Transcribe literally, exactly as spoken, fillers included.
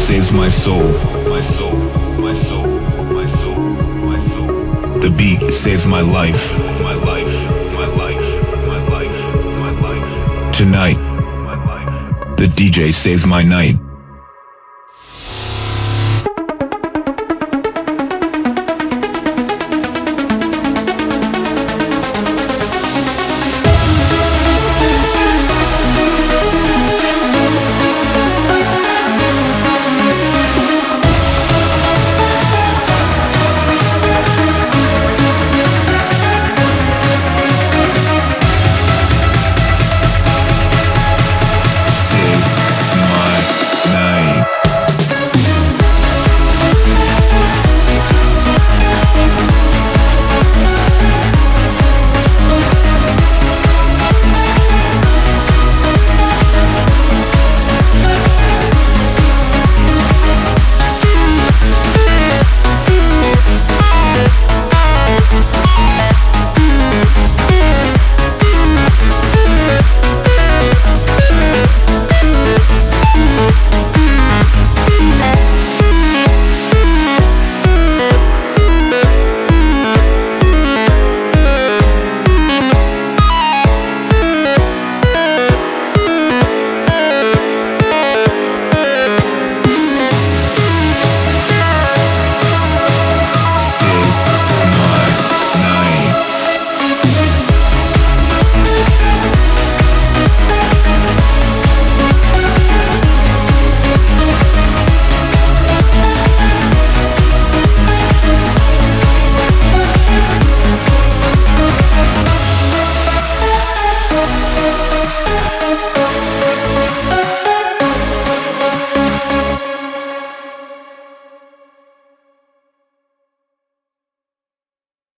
saves my soul. My soul, my soul, my soul, my soul. The beat saves my life. My life, my life, my life, my life. Tonight, the D J saves my night.